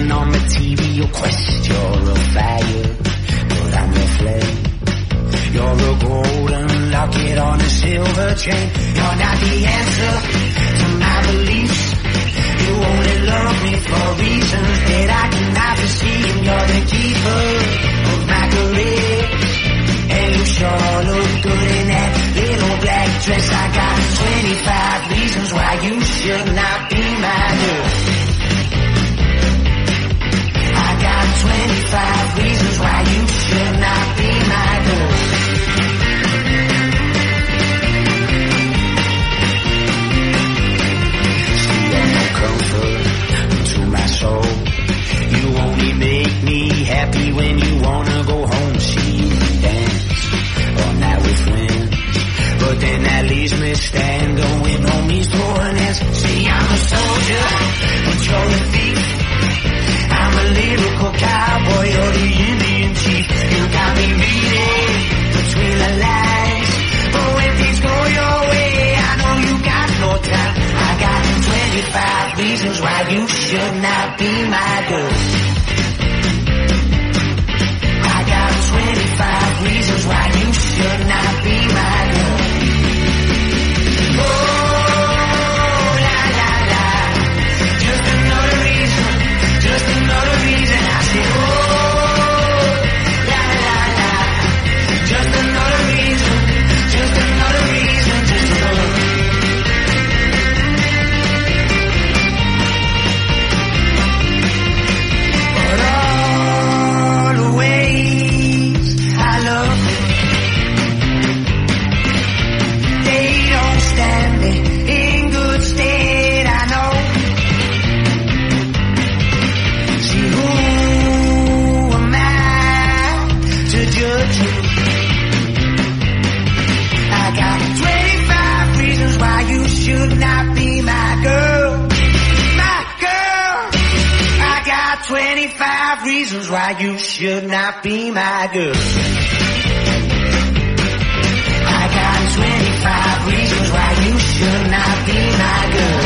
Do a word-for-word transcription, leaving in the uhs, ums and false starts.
Living on material quest. You're a fire, but I'm your flame. You're a golden locket on a silver chain. You're not the answer to my beliefs. You only love me for reasons that I cannot foresee. And you're the keeper of my career. And you sure look good in that little black dress. I got twenty-five reasons why you should not be my girl. I got twenty-five reasons why you should not be my girl. Soul. You only make me happy when you wanna go home. See you dance all night with friends, but then that leaves me standing with homies throwing hands. See, I'm a soldier, but you're a thief. I'm a lyrical cowboy, you're the Indian chief. You got me reading between the lines, but when things go your way, I know you got no time. I got twenty-five reasons why you should not be my girl. I got twenty-five reasons why you should not be my girl. Oh, la la la, just another reason, just another reason. I said, oh, la la la, just another reason, just another reason, just another reason. Should not be my girl, my girl. I got twenty-five reasons why you should not be my girl. I got twenty-five reasons why you should not be my girl.